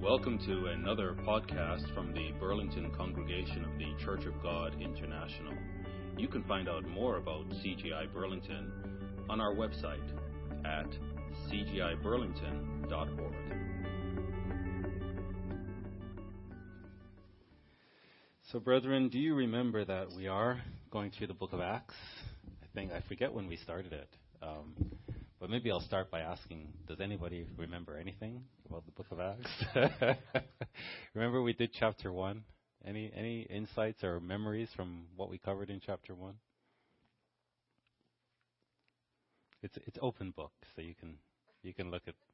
Welcome to another podcast from the Burlington Congregation of the Church of God International. You can find out more about CGI Burlington on our website at cgiburlington.org. So, brethren, do you remember that we are going through the book of Acts? I forget when we started it. But maybe I'll start by asking, does anybody remember anything about the book of Acts? Remember we did chapter 1? Any insights or memories from what we covered in chapter 1? It's open book, so you can look at.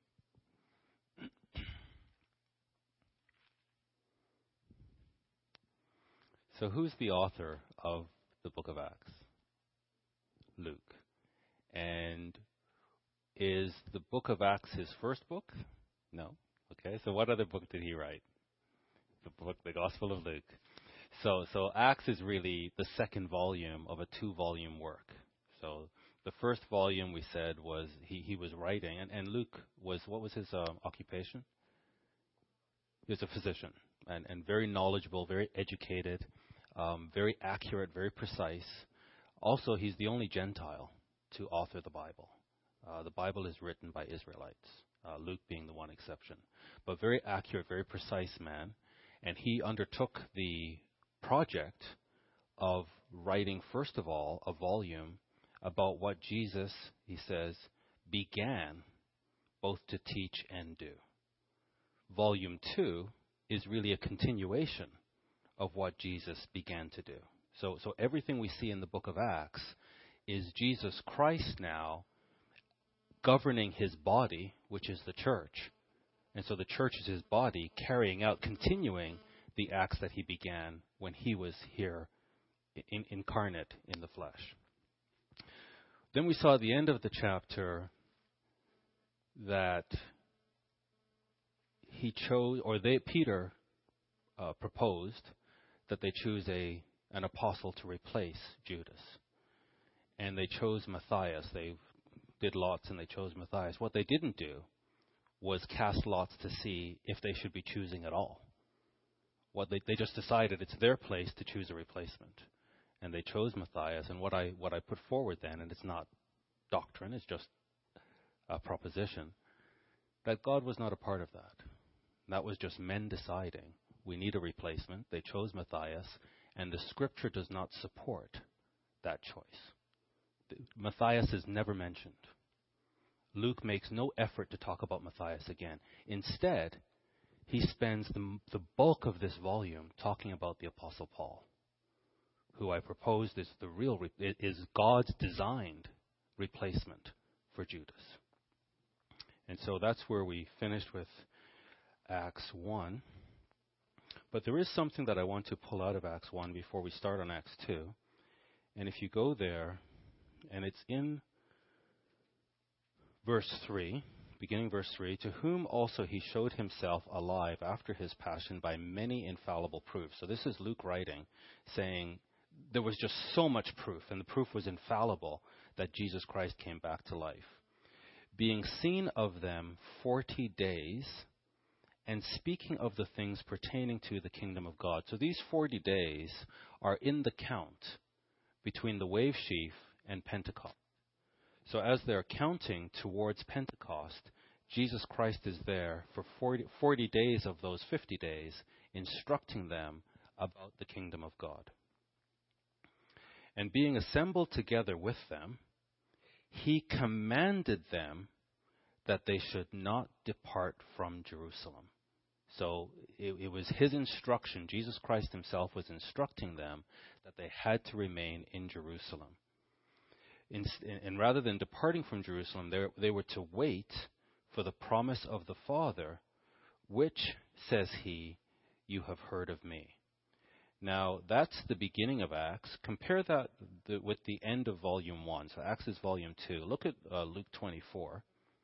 So who's the author of the book of Acts? Luke. And is the book of Acts his first book? No. Okay, so what other book did he write? The Gospel of Luke. So Acts is really the second volume of a 2-volume work. So the first volume, we said, was he was writing, and Luke what was his occupation? He was a physician, and very knowledgeable, very educated, very accurate, very precise. Also, he's the only Gentile to author the Bible. The Bible is written by Israelites, Luke being the one exception. But very accurate, very precise man. And he undertook the project of writing, first of all, a volume about what Jesus, he says, began both to teach and do. Volume 2 is really a continuation of what Jesus began to do. So everything we see in the book of Acts is Jesus Christ now governing his body, which is the church. And so the church is his body, carrying out, continuing the acts that he began when he was here incarnate in the flesh. Then we saw at the end of the chapter that Peter proposed that they choose an apostle to replace Judas. And they chose Matthias. They did lots and they chose Matthias. What they didn't do was cast lots to see if they should be choosing at all. They just decided it's their place to choose a replacement. And they chose Matthias. And what I put forward then, and it's not doctrine, it's just a proposition, that God was not a part of that. That was just men deciding we need a replacement. They chose Matthias, and the scripture does not support that choice. Matthias is never mentioned. Luke makes no effort to talk about Matthias again. Instead, he spends the bulk of this volume talking about the Apostle Paul, who I proposed is God's designed replacement for Judas. And so that's where we finished with Acts 1. But there is something that I want to pull out of Acts 1 before we start on Acts 2. And if you go there, and it's in verse 3, beginning verse 3, to whom also he showed himself alive after his passion by many infallible proofs. So this is Luke writing, saying there was just so much proof, and the proof was infallible, that Jesus Christ came back to life. Being seen of them 40 days, and speaking of the things pertaining to the kingdom of God. So these 40 days are in the count between the wave sheaf and Pentecost. So as they're counting towards Pentecost, Jesus Christ is there for 40 days of those 50 days, instructing them about the kingdom of God. And being assembled together with them, he commanded them that they should not depart from Jerusalem. So it was his instruction. Jesus Christ himself was instructing them that they had to remain in Jerusalem. And rather than departing from Jerusalem, they were to wait for the promise of the Father, which, says he, you have heard of me. Now, that's the beginning of Acts. Compare that with the end of Volume 1. So Acts is Volume 2. Look at Luke 24.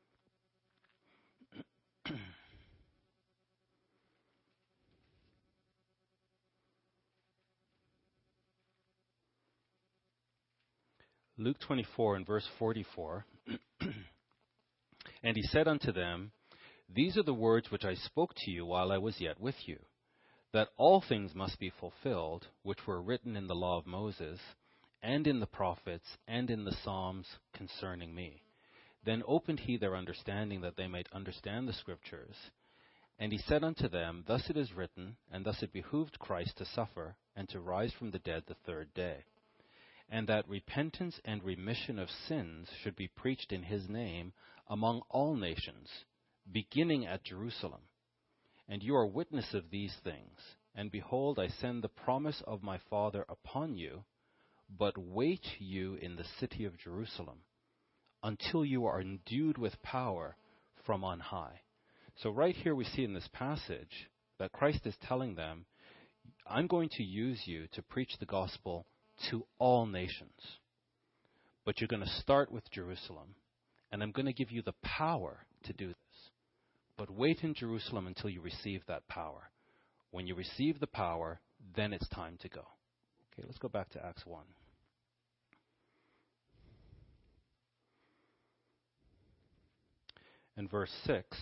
Luke 24 and verse 44. And he said unto them, These are the words which I spoke to you while I was yet with you, that all things must be fulfilled which were written in the law of Moses, and in the prophets, and in the Psalms concerning me. Then opened he their understanding, that they might understand the Scriptures. And he said unto them, Thus it is written, and thus it behooved Christ to suffer, and to rise from the dead the third day, and that repentance and remission of sins should be preached in his name among all nations, beginning at Jerusalem. And you are witness of these things. And behold, I send the promise of my Father upon you, but wait you in the city of Jerusalem, until you are endued with power from on high. So right here we see in this passage that Christ is telling them, I'm going to use you to preach the gospel to all nations. But you're going to start with Jerusalem, and I'm going to give you the power to do this. But wait in Jerusalem until you receive that power. When you receive the power, then it's time to go. Okay, let's go back to Acts 1. In verse 6,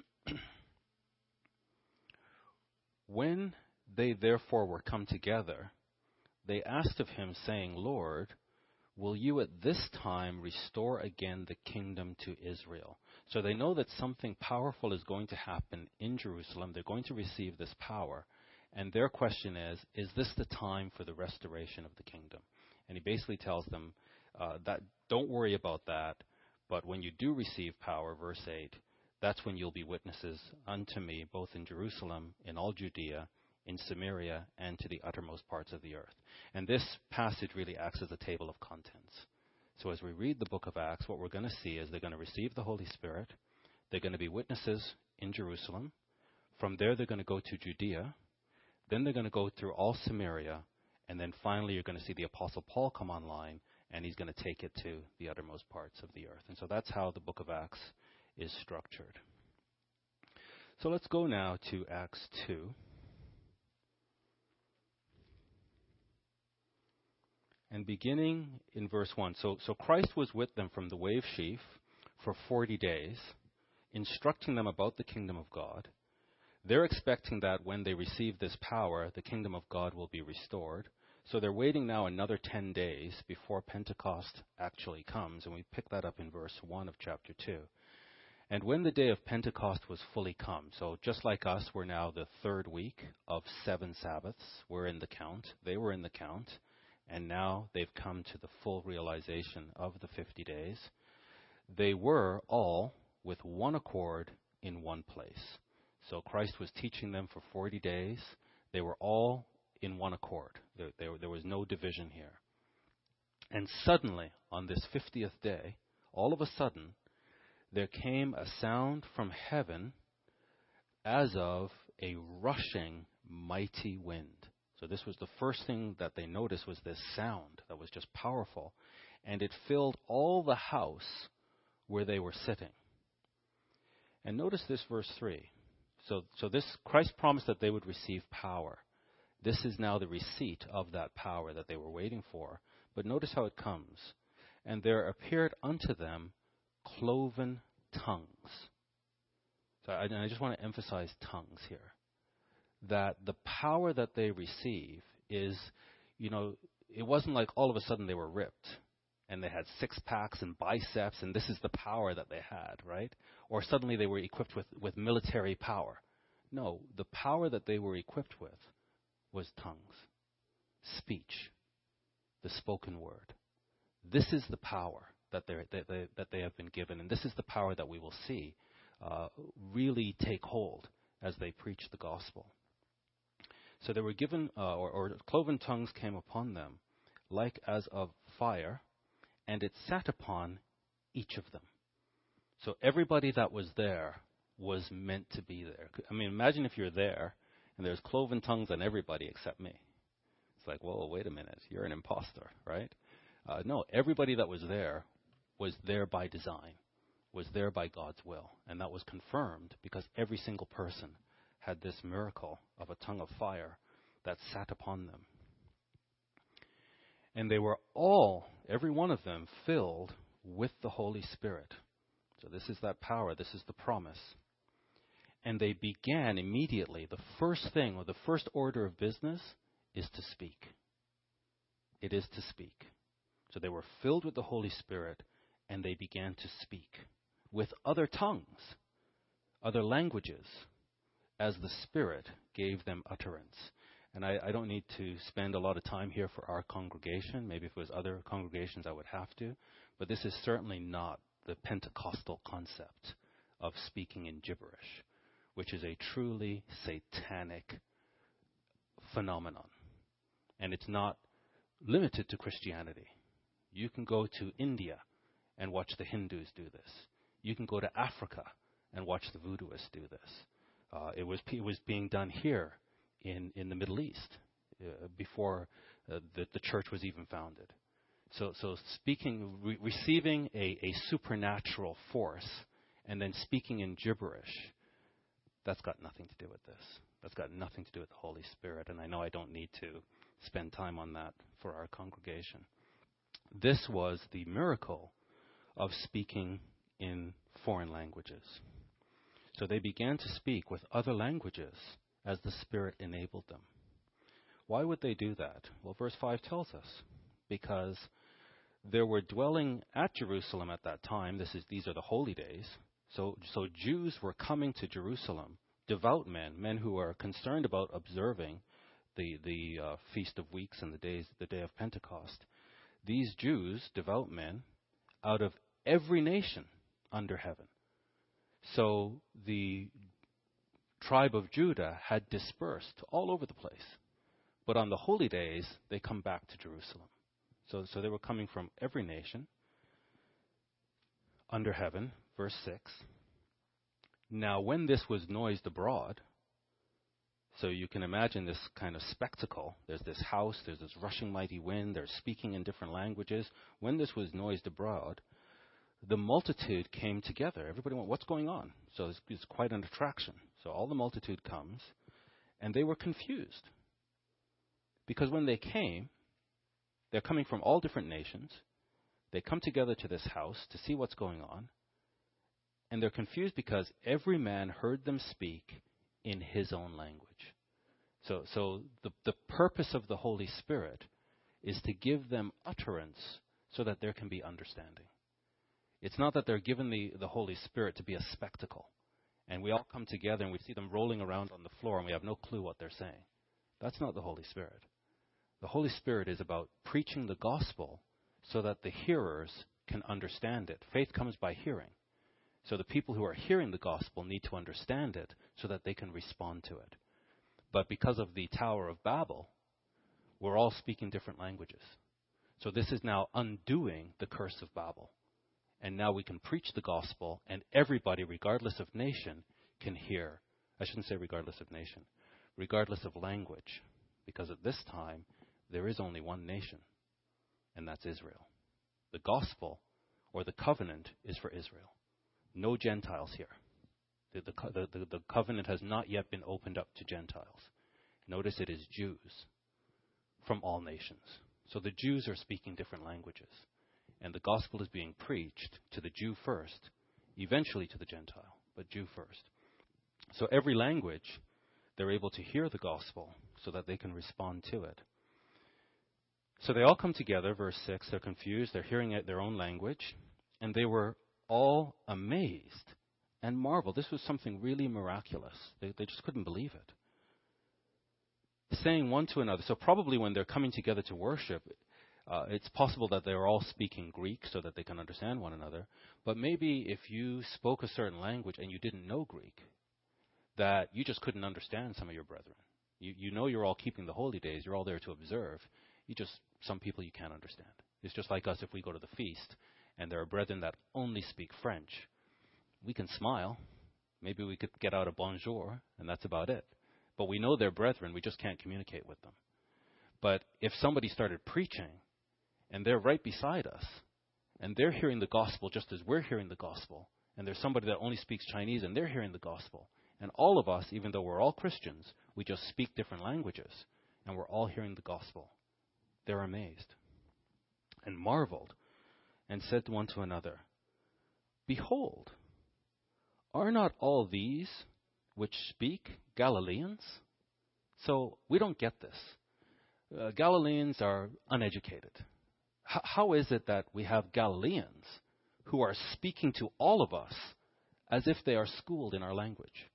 when they therefore were come together, they asked of him, saying, Lord, will you at this time restore again the kingdom to Israel? So they know that something powerful is going to happen in Jerusalem. They're going to receive this power. And their question is this the time for the restoration of the kingdom? And he basically tells them that don't worry about that. But when you do receive power, verse 8, that's when you'll be witnesses unto me, both in Jerusalem, in all Judea, in Samaria, and to the uttermost parts of the earth. And this passage really acts as a table of contents. So as we read the book of Acts, what we're going to see is they're going to receive the Holy Spirit. They're going to be witnesses in Jerusalem. From there, they're going to go to Judea. Then they're going to go through all Samaria. And then finally, you're going to see the Apostle Paul come online, and he's going to take it to the uttermost parts of the earth. And so that's how the book of Acts is structured. So let's go now to Acts 2. And beginning in verse 1. So Christ was with them from the wave sheaf for 40 days, instructing them about the kingdom of God. They're expecting that when they receive this power, the kingdom of God will be restored. So they're waiting now another 10 days before Pentecost actually comes. And we pick that up in verse 1 of chapter 2. And when the day of Pentecost was fully come, so just like us, we're now the third week of 7 Sabbaths. We're in the count. They were in the count. And now they've come to the full realization of the 50 days. They were all with one accord in one place. So Christ was teaching them for 40 days. They were all in one accord. There was no division here. And suddenly, on this 50th day, all of a sudden, there came a sound from heaven as of a rushing mighty wind. So this was the first thing that they noticed, was this sound that was just powerful. And it filled all the house where they were sitting. And notice this verse 3. So this, Christ promised that they would receive power. This is now the receipt of that power that they were waiting for. But notice how it comes. And there appeared unto them cloven tongues. So I just want to emphasize tongues here. That the power that they receive is, it wasn't like all of a sudden they were ripped and they had 6-packs and biceps and this is the power that they had, right? Or suddenly they were equipped with military power. No, the power that they were equipped with was tongues, speech, the spoken word. This is the power that they have been given, and this is the power that we will see really take hold as they preach the gospel. So they were given, or cloven tongues came upon them, like as of fire, and it sat upon each of them. So everybody that was there was meant to be there. I mean, imagine if you're there, and there's cloven tongues on everybody except me. It's like, whoa, wait a minute, you're an imposter, right? No, everybody that was there by design, was there by God's will. And that was confirmed because every single person had this miracle of a tongue of fire that sat upon them. And they were all, every one of them, filled with the Holy Spirit. So this is that power. This is the promise. And they began immediately. The first thing, or the first order of business, is to speak. It is to speak. So they were filled with the Holy Spirit, and they began to speak with other tongues, other languages, as the Spirit gave them utterance. And I don't need to spend a lot of time here for our congregation. Maybe if it was other congregations, I would have to. But this is certainly not the Pentecostal concept of speaking in gibberish, which is a truly satanic phenomenon. And it's not limited to Christianity. You can go to India and watch the Hindus do this. You can go to Africa and watch the Voodooists do this. It was being done here in the Middle East before the church was even founded. So receiving a supernatural force and then speaking in gibberish, that's got nothing to do with this. That's got nothing to do with the Holy Spirit. And I know I don't need to spend time on that for our congregation. This was the miracle of speaking in foreign languages. So they began to speak with other languages as the Spirit enabled them. Why would they do that? Well, verse 5 tells us. Because there were dwelling at Jerusalem at that time, these are the holy days, so Jews were coming to Jerusalem, devout men who are concerned about observing the Feast of Weeks and the day of Pentecost. These Jews, devout men, out of every nation under heaven. So the tribe of Judah had dispersed all over the place. But on the holy days, they come back to Jerusalem. So they were coming from every nation under heaven. Verse 6. Now when this was noised abroad, so you can imagine this kind of spectacle. There's this house, there's this rushing mighty wind, they're speaking in different languages. When this was noised abroad, the multitude came together. Everybody went, what's going on? So it's quite an attraction. So all the multitude comes, and they were confused. Because when they came, they're coming from all different nations. They come together to this house to see what's going on. And they're confused because every man heard them speak in his own language. So the purpose of the Holy Spirit is to give them utterance so that there can be understanding. It's not that they're given the Holy Spirit to be a spectacle. And we all come together and we see them rolling around on the floor and we have no clue what they're saying. That's not the Holy Spirit. The Holy Spirit is about preaching the gospel so that the hearers can understand it. Faith comes by hearing. So the people who are hearing the gospel need to understand it so that they can respond to it. But because of the Tower of Babel, we're all speaking different languages. So this is now undoing the curse of Babel. And now we can preach the gospel, and everybody, regardless of nation, can hear. I shouldn't say regardless of nation, regardless of language. Because at this time, there is only one nation, and that's Israel. The gospel, or the covenant, is for Israel. No Gentiles here. The covenant has not yet been opened up to Gentiles. Notice it is Jews from all nations. So the Jews are speaking different languages. And the gospel is being preached to the Jew first, eventually to the Gentile, but Jew first. So every language, they're able to hear the gospel so that they can respond to it. So they all come together, verse 6, they're confused, they're hearing it their own language, and they were all amazed and marveled. This was something really miraculous. They just couldn't believe it. Saying one to another, so probably when they're coming together to worship, it's possible that they're all speaking Greek so that they can understand one another, but maybe if you spoke a certain language and you didn't know Greek, that you just couldn't understand some of your brethren. You know you're all keeping the holy days, you're all there to observe. Some people you can't understand. It's just like us if we go to the feast and there are brethren that only speak French. We can smile. Maybe we could get out a bonjour, and that's about it. But we know they're brethren, we just can't communicate with them. But if somebody started preaching, and they're right beside us, and they're hearing the gospel just as we're hearing the gospel, and there's somebody that only speaks Chinese and they're hearing the gospel, and all of us, even though we're all Christians, we just speak different languages, and we're all hearing the gospel. They're amazed and marveled and said one to another, "Behold, are not all these which speak Galileans? So we don't get this. Galileans are uneducated. How is it that we have Galileans who are speaking to all of us as if they are schooled in our language?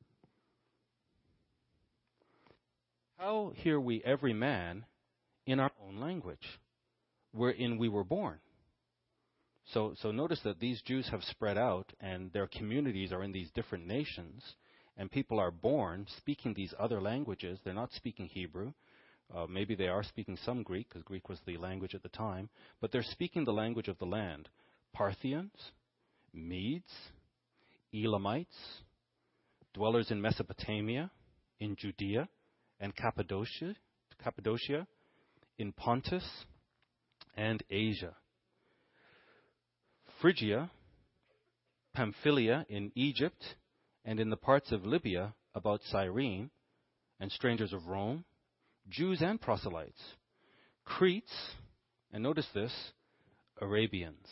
How hear we every man in our own language, wherein we were born? So notice that these Jews have spread out, and their communities are in these different nations, and people are born speaking these other languages. They're not speaking Hebrew. Maybe they are speaking some Greek, because Greek was the language at the time, but they're speaking the language of the land. Parthians, Medes, Elamites, dwellers in Mesopotamia, in Judea and Cappadocia, in Pontus and Asia, Phrygia, Pamphylia in Egypt, and in the parts of Libya about Cyrene, and strangers of Rome, Jews and proselytes, Cretes, and notice this, Arabians.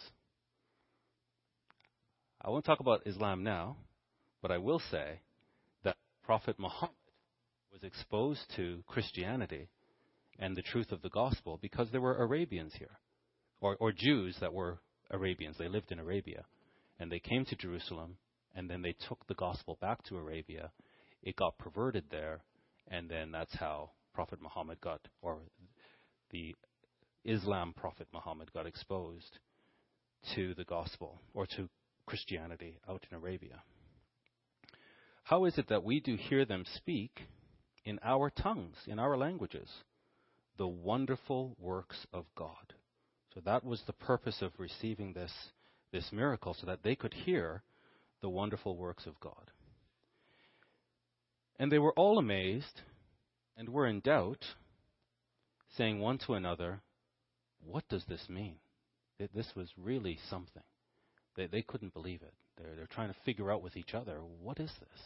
I won't talk about Islam now, but I will say that Prophet Muhammad was exposed to Christianity and the truth of the gospel because there were Arabians here, or Jews that were Arabians. They lived in Arabia, and they came to Jerusalem, and then they took the gospel back to Arabia. It got perverted there, and then that's how Prophet Muhammad got, or the Islam Prophet Muhammad got exposed to the gospel, or to Christianity out in Arabia. How is it that we do hear them speak in our tongues, in our languages, the wonderful works of God? So that was the purpose of receiving this miracle, so that they could hear the wonderful works of God. And they were all amazed and were in doubt, saying one to another, "What does this mean?" This was really something. They couldn't believe it. They're trying to figure out with each other, what is this?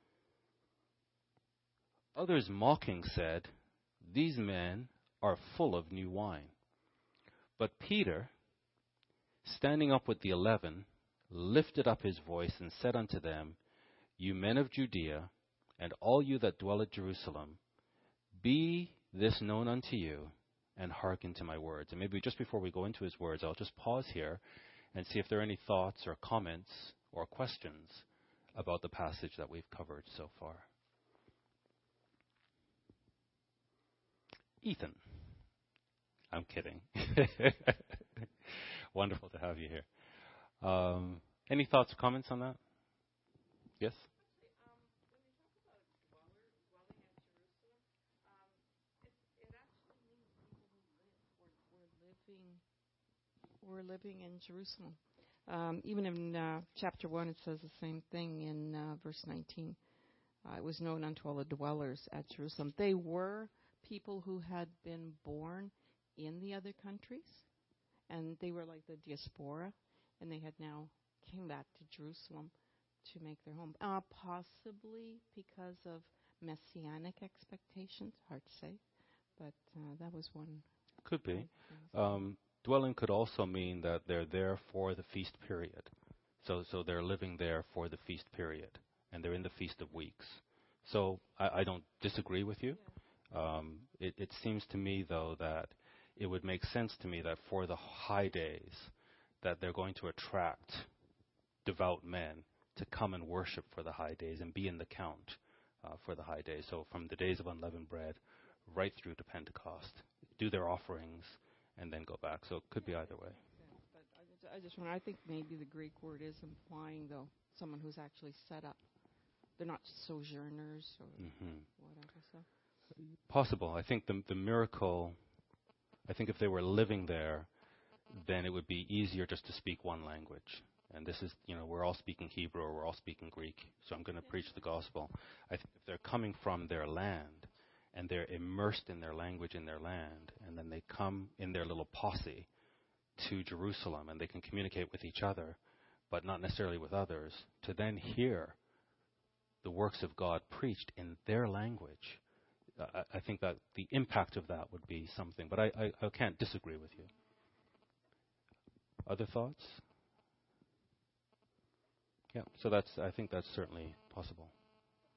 Others mocking said, "These men are full of new wine." But Peter, standing up with the 11, lifted up his voice and said unto them, "You men of Judea, and all you that dwell at Jerusalem, be this known unto you, and hearken to my words." And maybe just before we go into his words, I'll just pause here and see if there are any thoughts or comments or questions about the passage that we've covered so far. Ethan. I'm kidding. Wonderful to have you here. Any thoughts or comments on that? Yes? We're living in Jerusalem. Even in chapter 1, it says the same thing in verse 19. It was known unto all the dwellers at Jerusalem. They were people who had been born in the other countries, and they were like the diaspora, and they had now came back to Jerusalem to make their home. Possibly because of messianic expectations, hard to say, but that was one. Could be. Dwelling could also mean that they're there for the feast period. So they're living there for the feast period, and they're in the Feast of Weeks. So I don't disagree with you. It seems to me, though, that it would make sense to me that for the high days, that they're going to attract devout men to come and worship for the high days and be in the count for the high days. So from the days of unleavened bread right through to Pentecost, do their offerings, and then go back. So it could be either way. But I think maybe the Greek word is implying, though, someone who's actually set up. They're not sojourners or whatever. So possible. I think the miracle. I think if they were living there, then it would be easier just to speak one language. And this is, we're all speaking Hebrew or we're all speaking Greek. So I'm going to preach the gospel. I think if they're coming from their land, and they're immersed in their language in their land, and then they come in their little posse to Jerusalem, and they can communicate with each other, but not necessarily with others, to then hear the works of God preached in their language. I think that the impact of that would be something, but I can't disagree with you. Other thoughts? Yeah, so I think that's certainly possible.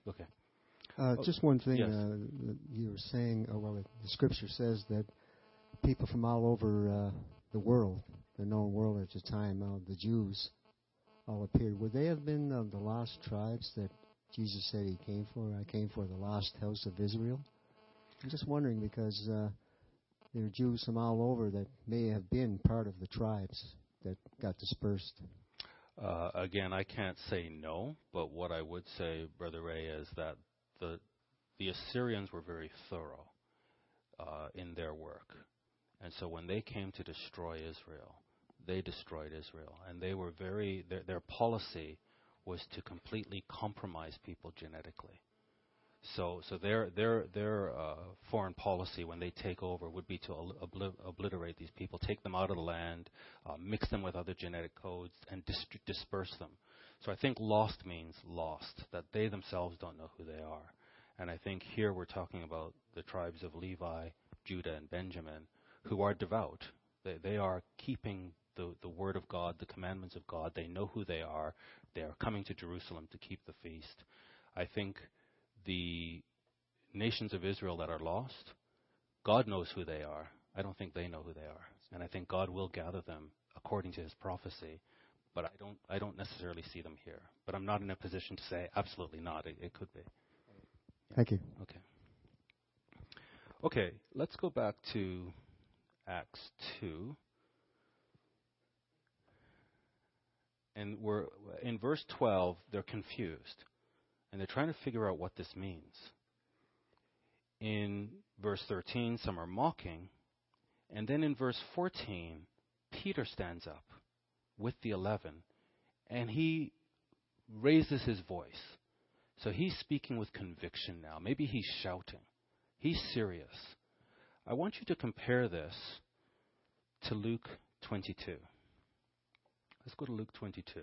Okay. Just one thing. Yes. You were saying, the Scripture says that people from all over the world, the known world at the time, the Jews, all appeared. Would they have been the lost tribes that Jesus said He came for? I came for the lost house of Israel. I'm just wondering because there are Jews from all over that may have been part of the tribes that got dispersed. Again, I can't say no, but what I would say, Brother Ray, is that the Assyrians were very thorough in their work. And so when they came to destroy Israel, they destroyed Israel. And they were their policy was to completely compromise people genetically. So their foreign policy when they take over would be to obliterate these people, take them out of the land, mix them with other genetic codes, and disperse them. So I think lost means lost, that they themselves don't know who they are. And I think here we're talking about the tribes of Levi, Judah, and Benjamin, who are devout. They are keeping the word of God, the commandments of God. They know who they are. They are coming to Jerusalem to keep the feast. I think the nations of Israel that are lost, God knows who they are. I don't think they know who they are. And I think God will gather them according to His prophecy. But I don't necessarily see them here. But I'm not in a position to say absolutely not. It could be. Thank you. Okay, let's go back to Acts 2. And we're in verse 12, they're confused. And they're trying to figure out what this means. In verse 13, some are mocking. And then in verse 14, Peter stands up with the 11. And he raises his voice. So he's speaking with conviction now. Maybe he's shouting. He's serious. I want you to compare this to Luke 22. Let's go to Luke 22.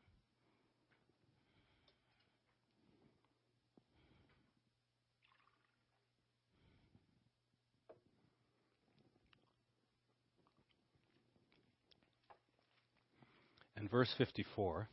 And verse 54.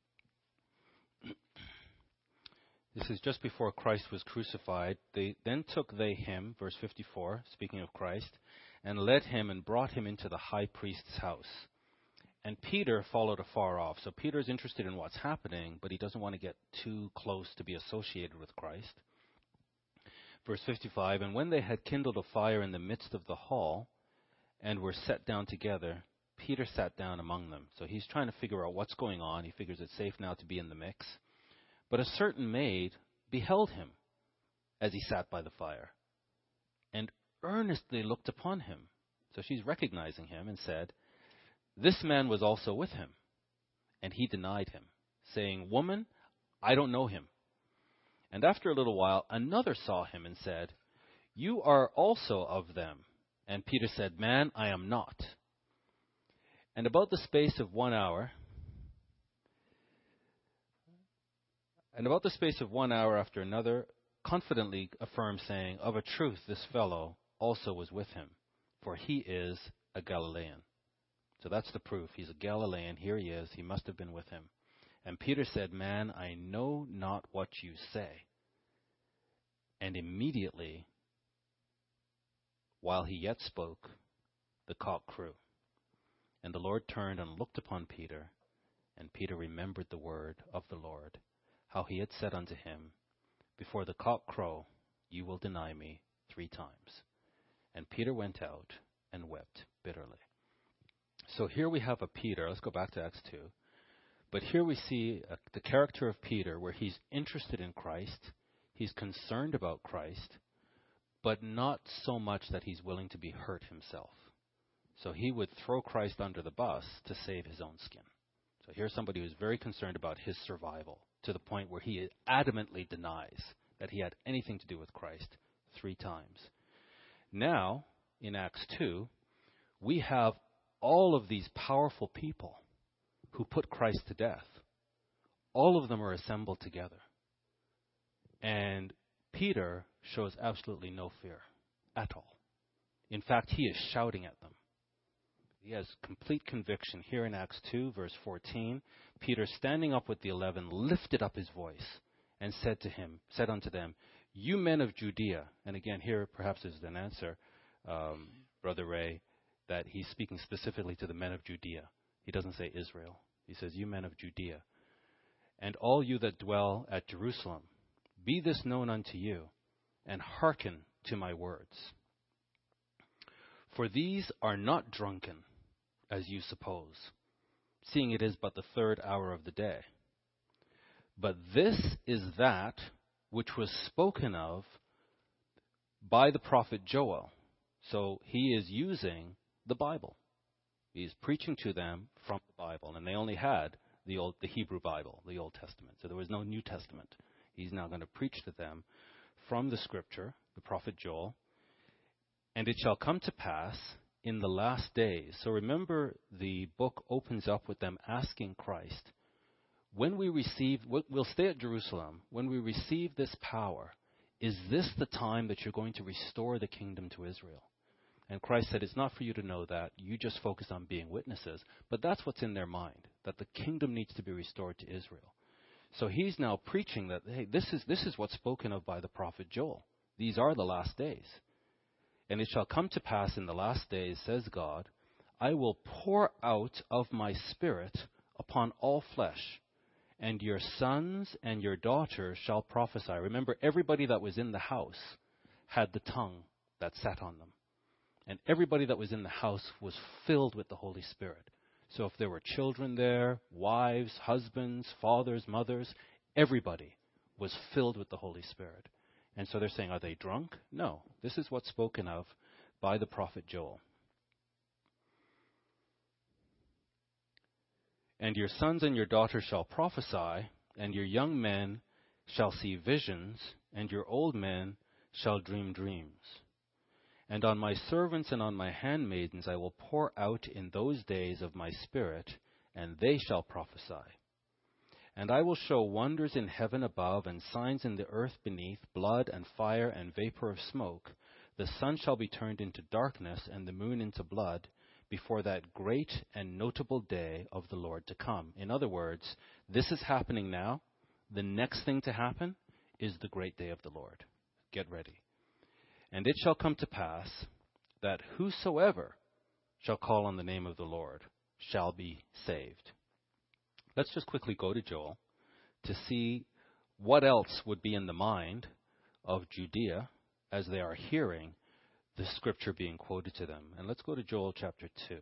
This is just before Christ was crucified. Then took they him, verse 54, speaking of Christ, and led him and brought him into the high priest's house. And Peter followed afar off. So Peter's interested in what's happening, but he doesn't want to get too close to be associated with Christ. Verse 55, and when they had kindled a fire in the midst of the hall and were set down together, Peter sat down among them. So he's trying to figure out what's going on. He figures it's safe now to be in the mix. But a certain maid beheld him as he sat by the fire, and earnestly looked upon him. So she's recognizing him and said, this man was also with him. And he denied him, saying, woman, I don't know him. And after a little while, another saw him and said, you are also of them. And Peter said, man, I am not. And about the space of 1 hour, after another confidently affirmed, saying, of a truth this fellow also was with him, for he is a Galilean. So that's the proof. He's a Galilean. Here he is. He must have been with him. And Peter said, man, I know not what you say. And immediately, while he yet spoke, the cock crew. And the Lord turned and looked upon Peter, and Peter remembered the word of the Lord, how he had said unto him, before the cock crow, you will deny me 3 times. And Peter went out and wept bitterly. So here we have a Peter. Let's go back to Acts 2. But here we see the character of Peter, where he's interested in Christ. He's concerned about Christ, but not so much that he's willing to be hurt himself. So he would throw Christ under the bus to save his own skin. So here's somebody who's very concerned about his survival, to the point where he adamantly denies that he had anything to do with Christ 3 times. Now, in Acts 2, we have all of these powerful people who put Christ to death. All of them are assembled together. And Peter shows absolutely no fear at all. In fact, he is shouting at them. He has complete conviction. Here in Acts 2, verse 14, Peter, standing up with the 11, lifted up his voice and said unto them, you men of Judea, and again here perhaps is an answer, Brother Ray, that he's speaking specifically to the men of Judea. He doesn't say Israel. He says, you men of Judea, and all you that dwell at Jerusalem, be this known unto you, and hearken to my words. For these are not drunken, as you suppose, seeing it is but the 3rd hour of the day. But this is that which was spoken of by the prophet Joel. So he is using the Bible. He's preaching to them from the Bible, and they only had the Hebrew Bible, the Old Testament. So there was no New Testament. He's now going to preach to them from the Scripture, the prophet Joel. And it shall come to pass in the last days. So remember, the book opens up with them asking Christ, when we receive, we'll stay at Jerusalem, when we receive this power, is this the time that you're going to restore the kingdom to Israel? And Christ said, it's not for you to know that. You just focus on being witnesses. But that's what's in their mind, that the kingdom needs to be restored to Israel. So he's now preaching that, hey, this is what's spoken of by the prophet Joel. These are the last days. And it shall come to pass in the last days, says God, I will pour out of my Spirit upon all flesh, and your sons and your daughters shall prophesy. Remember, everybody that was in the house had the tongue that sat on them. And everybody that was in the house was filled with the Holy Spirit. So if there were children there, wives, husbands, fathers, mothers, everybody was filled with the Holy Spirit. And so they're saying, are they drunk? No. This is what's spoken of by the prophet Joel. And your sons and your daughters shall prophesy, and your young men shall see visions, and your old men shall dream dreams. And on my servants and on my handmaidens I will pour out in those days of my Spirit, and they shall prophesy. And I will show wonders in heaven above, and signs in the earth beneath, blood and fire and vapor of smoke. The sun shall be turned into darkness, and the moon into blood, before that great and notable day of the Lord to come. In other words, this is happening now. The next thing to happen is the great day of the Lord. Get ready. And it shall come to pass that whosoever shall call on the name of the Lord shall be saved. Let's just quickly go to Joel to see what else would be in the mind of Judea as they are hearing the scripture being quoted to them. And let's go to Joel chapter 2.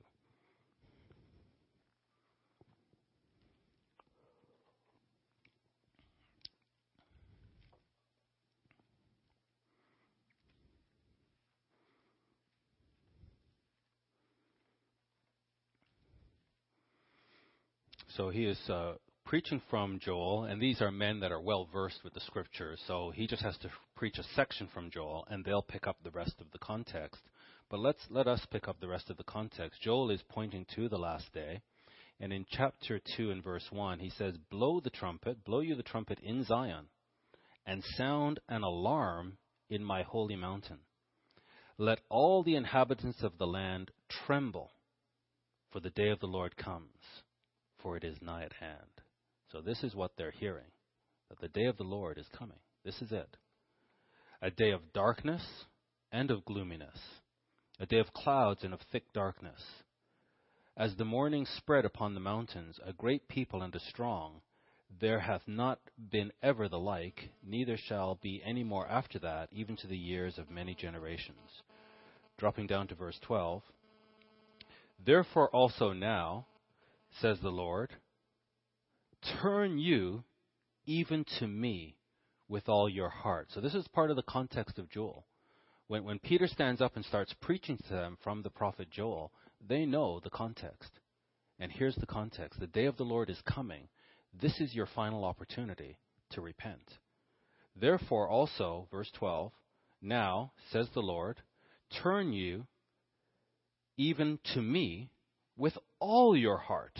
So he is preaching from Joel, and these are men that are well versed with the scriptures. So he just has to preach a section from Joel, and they'll pick up the rest of the context. But let us pick up the rest of the context. Joel is pointing to the last day, and in chapter 2 and verse 1, he says, blow you the trumpet in Zion, and sound an alarm in my holy mountain. Let all the inhabitants of the land tremble, for the day of the Lord comes, for it is nigh at hand. So this is what they're hearing, that the day of the Lord is coming. This is it. A day of darkness and of gloominess, a day of clouds and of thick darkness. As the morning spread upon the mountains, a great people and a strong, there hath not been ever the like, neither shall be any more after that, even to the years of many generations. Dropping down to verse 12. Therefore also now, says the Lord, turn you even to me with all your heart. So this is part of the context of Joel. When Peter stands up and starts preaching to them from the prophet Joel, they know the context. And here's the context. The day of the Lord is coming. This is your final opportunity to repent. Therefore also, verse 12, now, says the Lord, turn you even to me with all your heart,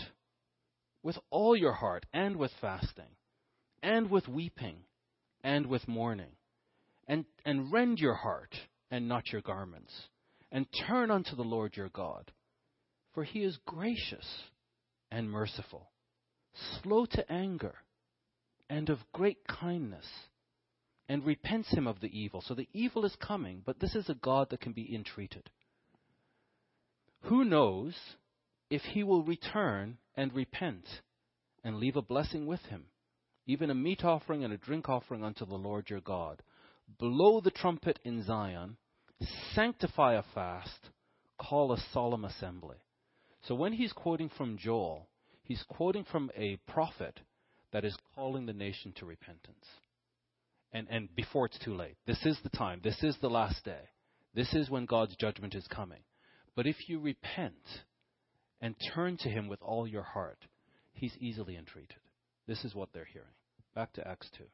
and with fasting, and with weeping, and with mourning, and rend your heart, and not your garments, and turn unto the Lord your God. For he is gracious and merciful, slow to anger, and of great kindness, and repents him of the evil. So the evil is coming, but this is a God that can be entreated. Who knows if he will return and repent and leave a blessing with him, even a meat offering and a drink offering unto the Lord your God. Blow the trumpet in Zion, sanctify a fast, call a solemn assembly. So when he's quoting from Joel, he's quoting from a prophet that is calling the nation to repentance. And before it's too late. This is the time. This is the last day. This is when God's judgment is coming. But if you repent and turn to him with all your heart, he's easily entreated. This is what they're hearing. Back to Acts 2.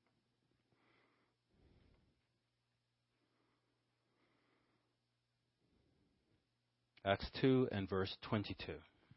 Acts 2 and verse 22.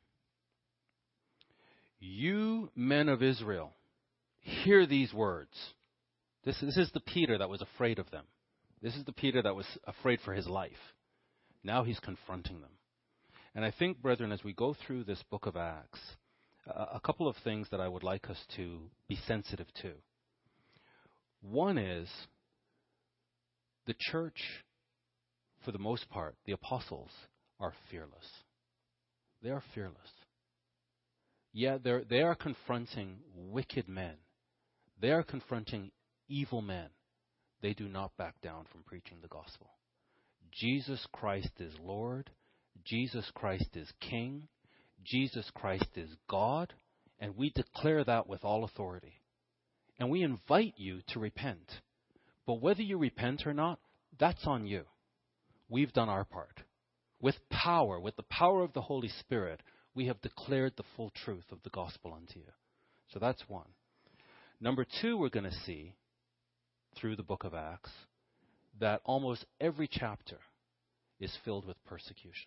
You men of Israel, hear these words. This is the Peter that was afraid of them. This is the Peter that was afraid for his life. Now he's confronting them. And I think, brethren, as we go through this book of Acts, a couple of things that I would like us to be sensitive to. One is the church, for the most part, the apostles, are fearless. They are fearless. Yeah, they are confronting wicked men. They are confronting evil men. They do not back down from preaching the gospel. Jesus Christ is Lord. Jesus Christ is King. Jesus Christ is God. And we declare that with all authority. And we invite you to repent. But whether you repent or not, that's on you. We've done our part. With power, with the power of the Holy Spirit, we have declared the full truth of the gospel unto you. So that's one. Number two, we're going to see through the book of Acts that almost every chapter is filled with persecution.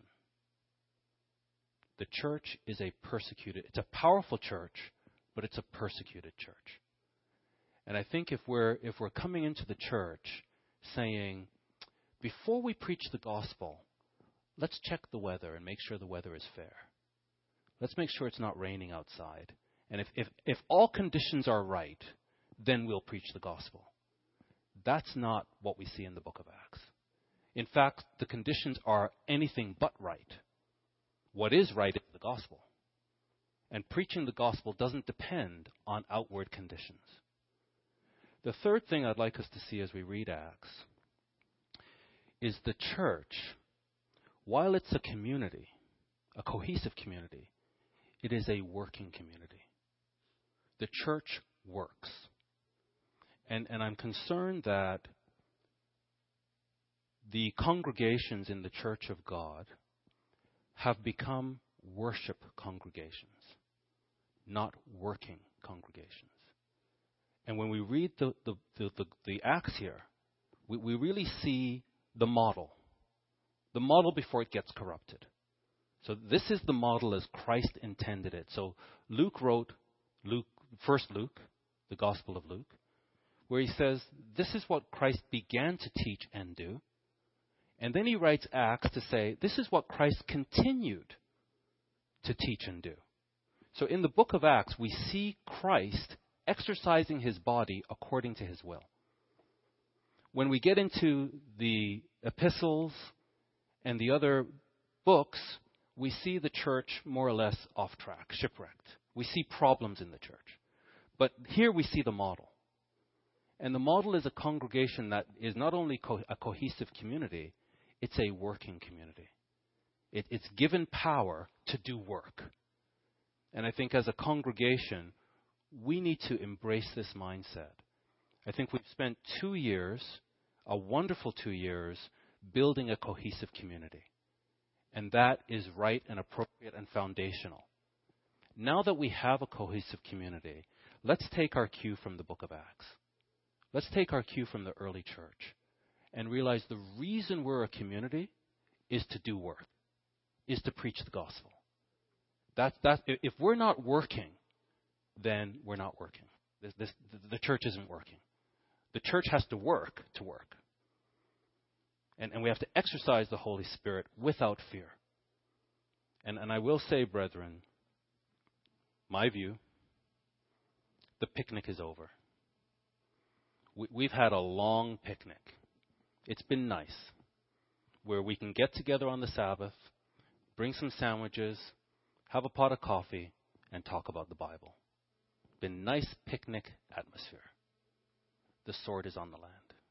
The church is it's a powerful church, but it's a persecuted church. And I think if we're coming into the church saying, before we preach the gospel, let's check the weather and make sure the weather is fair. Let's make sure it's not raining outside. And if all conditions are right, then we'll preach the gospel. That's not what we see in the book of Acts. In fact, the conditions are anything but right. What is right is the gospel. And preaching the gospel doesn't depend on outward conditions. The third thing I'd like us to see as we read Acts is the church, while it's a community, a cohesive community, it is a working community. The church works. And I'm concerned that the congregations in the church of God have become worship congregations, not working congregations. And when we read the Acts here, we really see the model before it gets corrupted. So this is the model as Christ intended it. So Luke wrote First Luke, the Gospel of Luke, where he says, this is what Christ began to teach and do. And then he writes Acts to say, this is what Christ continued to teach and do. So in the book of Acts, we see Christ exercising his body according to his will. When we get into the epistles and the other books, we see the church more or less off track, shipwrecked. We see problems in the church. But here we see the model. And the model is a congregation that is not only a cohesive community, it's a working community. It's given power to do work. And I think as a congregation, we need to embrace this mindset. I think we've spent 2 years, a wonderful 2 years, building a cohesive community. And that is right and appropriate and foundational. Now that we have a cohesive community, let's take our cue from the book of Acts. Let's take our cue from the early church and realize the reason we're a community is to do work, is to preach the gospel. If we're not working, then we're not working. The church isn't working. The church has to work to work. And we have to exercise the Holy Spirit without fear. And I will say, brethren, my view, the picnic is over. We've had a long picnic. It's been nice, where we can get together on the Sabbath, bring some sandwiches, have a pot of coffee, and talk about the Bible. Been nice picnic atmosphere. The sword is on the land.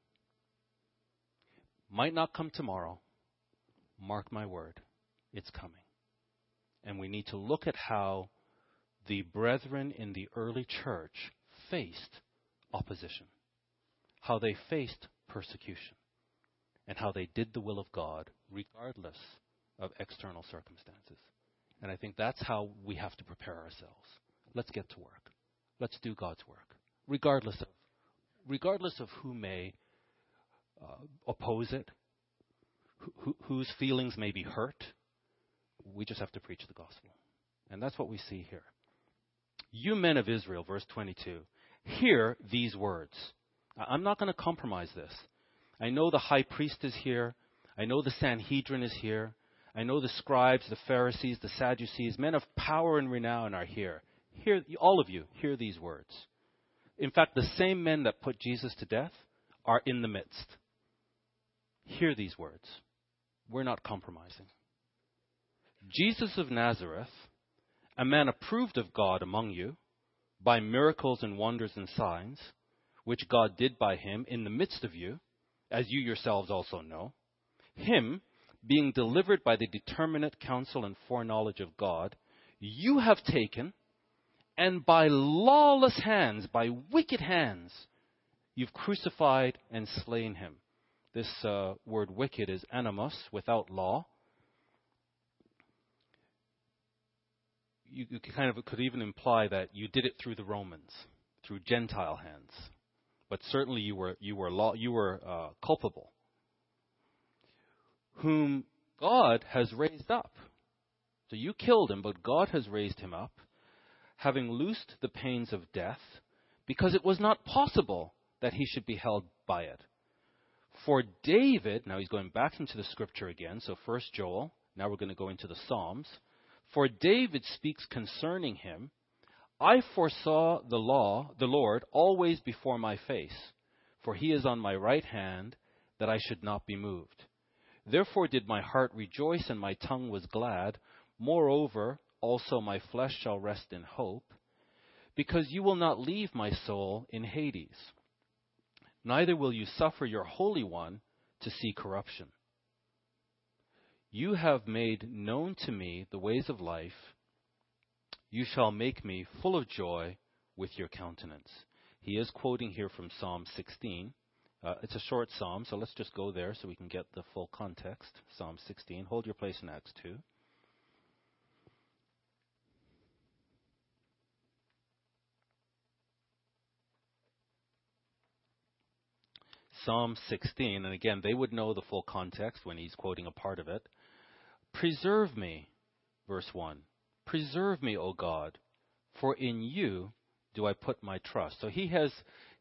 Might not come tomorrow. Mark my word, it's coming. And we need to look at how the brethren in the early church faced opposition, how they faced persecution, and how they did the will of God regardless of external circumstances. And I think that's how we have to prepare ourselves. Let's get to work. Let's do God's work, regardless of who may oppose it, whose feelings may be hurt. We just have to preach the gospel. And that's what we see here. You men of Israel, verse 22, hear these words. I'm not going to compromise this. I know the high priest is here. I know the Sanhedrin is here. I know the scribes, the Pharisees, the Sadducees, men of power and renown are here. Hear, all of you, hear these words. In fact, the same men that put Jesus to death are in the midst. Hear these words. We're not compromising. Jesus of Nazareth, a man approved of God among you by miracles and wonders and signs, which God did by him in the midst of you, as you yourselves also know, him, being delivered by the determinate counsel and foreknowledge of God, you have taken, and by lawless hands, by wicked hands, you've crucified and slain him. This word wicked is animos, without law. You kind of could even imply that you did it through the Romans, through Gentile hands. But certainly you were culpable. Whom God has raised up. So you killed him, but God has raised him up, having loosed the pains of death, because it was not possible that he should be held by it. For David, now he's going back into the scripture again, so first Joel, now we're going to go into the Psalms. For David speaks concerning him, I foresaw the Lord, always before my face, for he is on my right hand, that I should not be moved. Therefore did my heart rejoice, and my tongue was glad. Moreover, also my flesh shall rest in hope, because you will not leave my soul in Hades, neither will you suffer your Holy One to see corruption. You have made known to me the ways of life. You shall make me full of joy with your countenance. He is quoting here from Psalm 16. It's a short psalm, so let's just go there so we can get the full context. Psalm 16. Hold your place in Acts 2. Psalm 16, and again, they would know the full context when he's quoting a part of it. Preserve me, verse 1. Preserve me, O God, for in you do I put my trust. So he has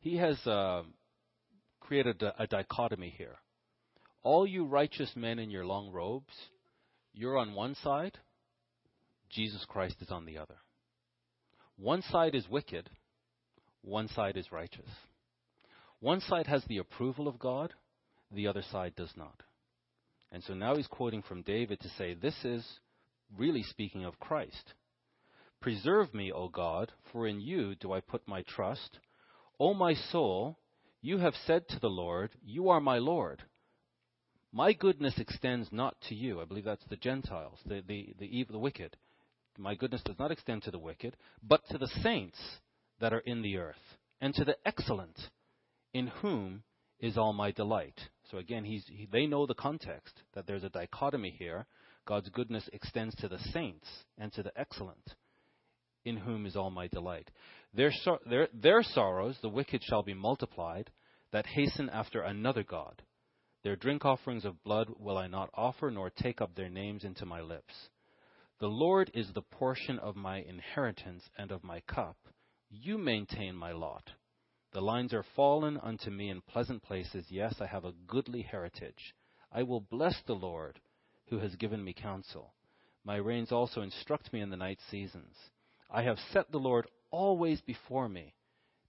created a dichotomy here. All you righteous men in your long robes, you're on one side, Jesus Christ is on the other. One side is wicked, one side is righteous. One side has the approval of God, the other side does not. And so now he's quoting from David to say, this is really speaking of Christ. Preserve me, O God, for in you do I put my trust. O my soul, you have said to the Lord, you are my Lord. My goodness extends not to you. I believe that's the Gentiles, the evil, the wicked. My goodness does not extend to the wicked, but to the saints that are in the earth, and to the excellent, in whom is all my delight. So again, they know the context, that there's a dichotomy here. God's goodness extends to the saints and to the excellent, in whom is all my delight. Their sorrows, the wicked, shall be multiplied, that hasten after another God. Their drink offerings of blood will I not offer, nor take up their names into my lips. The Lord is the portion of my inheritance and of my cup. You maintain my lot. The lines are fallen unto me in pleasant places. Yes, I have a goodly heritage. I will bless the Lord, who has given me counsel. My reins also instruct me in the night seasons. I have set the Lord always before me.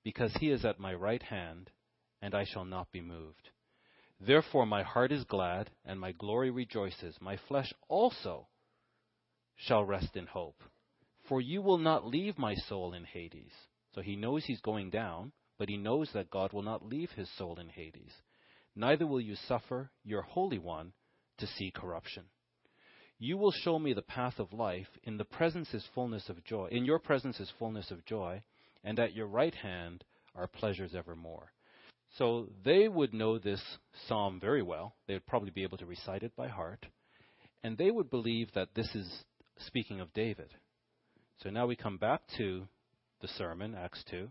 because he is at my right hand, and I shall not be moved. Therefore my heart is glad, and my glory rejoices. My flesh also shall rest in hope. For you will not leave my soul in Hades. So he knows he's going down, but he knows that God will not leave his soul in Hades. Neither will you suffer your Holy One to see corruption. You will show me the path of life. In the presence is fullness of joy. In your presence is fullness of joy, and at your right hand are pleasures evermore. So they would know this psalm very well. They would probably be able to recite it by heart. And they would believe that this is speaking of David. So now we come back to the sermon, Acts 2,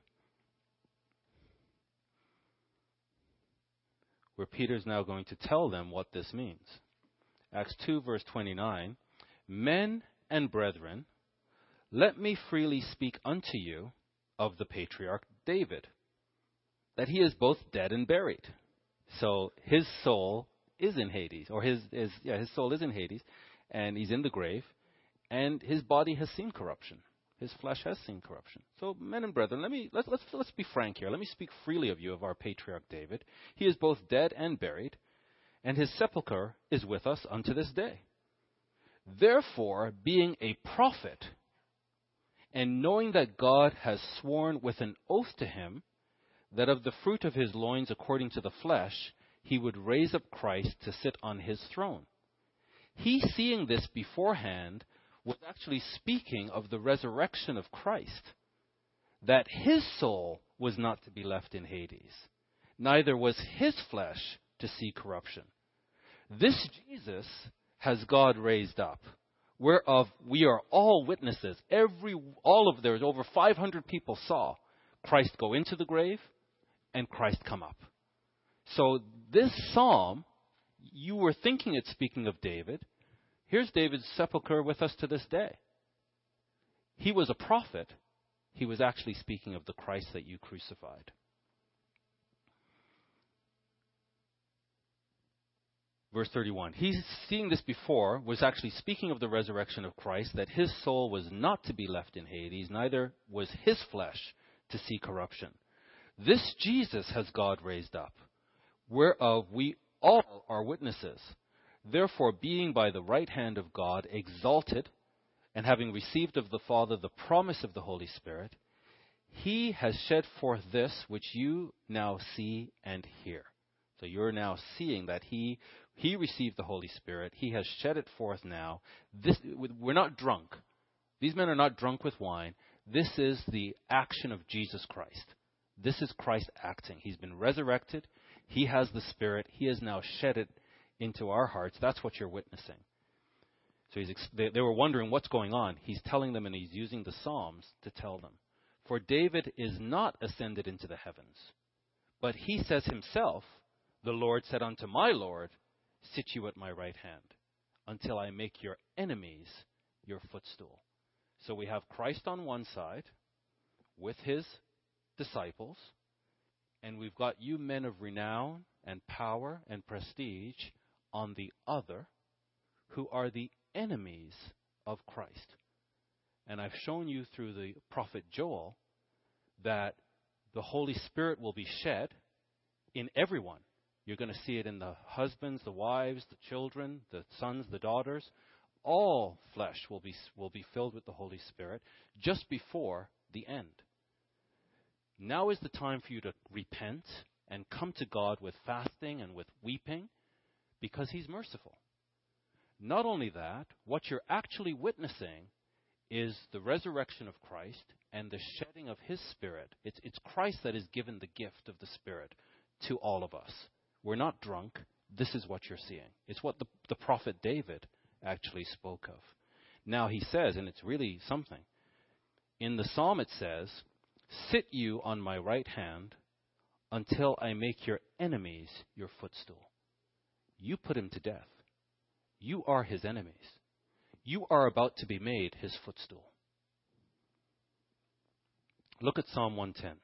where Peter's now going to tell them what this means. Acts 2, verse 29, Men and brethren, let me freely speak unto you of the patriarch David, that he is both dead and buried. So his soul is in Hades, or his soul is in Hades, and he's in the grave, and his body has seen corruption. His flesh has seen corruption. So, men and brethren, let's be frank here. Let me speak freely of you of our patriarch David. He is both dead and buried, and his sepulchre is with us unto this day. Therefore, being a prophet, and knowing that God has sworn with an oath to him, that of the fruit of his loins according to the flesh, he would raise up Christ to sit on his throne. He, seeing this beforehand, was actually speaking of the resurrection of Christ, that his soul was not to be left in Hades, neither was his flesh to see corruption. This Jesus has God raised up, whereof we are all witnesses. There's over 500 people saw Christ go into the grave and Christ come up. So this psalm, you were thinking it's speaking of David. Here's David's sepulchre with us to this day. He was a prophet. He was actually speaking of the Christ that you crucified. Verse 31. He's seeing this before, was actually speaking of the resurrection of Christ, that his soul was not to be left in Hades, neither was his flesh to see corruption. This Jesus has God raised up, whereof we all are witnesses. Therefore, being by the right hand of God exalted, and having received of the Father the promise of the Holy Spirit, he has shed forth this which you now see and hear. So you're now seeing that he received the Holy Spirit. He has shed it forth now. We're not drunk. These men are not drunk with wine. This is the action of Jesus Christ. This is Christ acting. He's been resurrected. He has the Spirit. He has now shed it into our hearts. That's what you're witnessing. So they were wondering what's going on. He's telling them, and he's using the Psalms to tell them. For David is not ascended into the heavens, but he says himself, the Lord said unto my Lord, sit you at my right hand, until I make your enemies your footstool. So we have Christ on one side with his disciples, and we've got you men of renown and power and prestige on the other, who are the enemies of Christ. And I've shown you through the prophet Joel that the Holy Spirit will be shed in everyone. You're going to see it in the husbands, the wives, the children, the sons, the daughters. All flesh will be filled with the Holy Spirit just before the end. Now is the time for you to repent and come to God with fasting and with weeping, because he's merciful. Not only that, what you're actually witnessing is the resurrection of Christ and the shedding of his Spirit. It's Christ that is given the gift of the Spirit to all of us. We're not drunk. This is what you're seeing. It's what the prophet David actually spoke of. Now he says, and it's really something, in the psalm it says, sit you on my right hand until I make your enemies your footstool. You put him to death. You are his enemies. You are about to be made his footstool. Look at Psalm 110.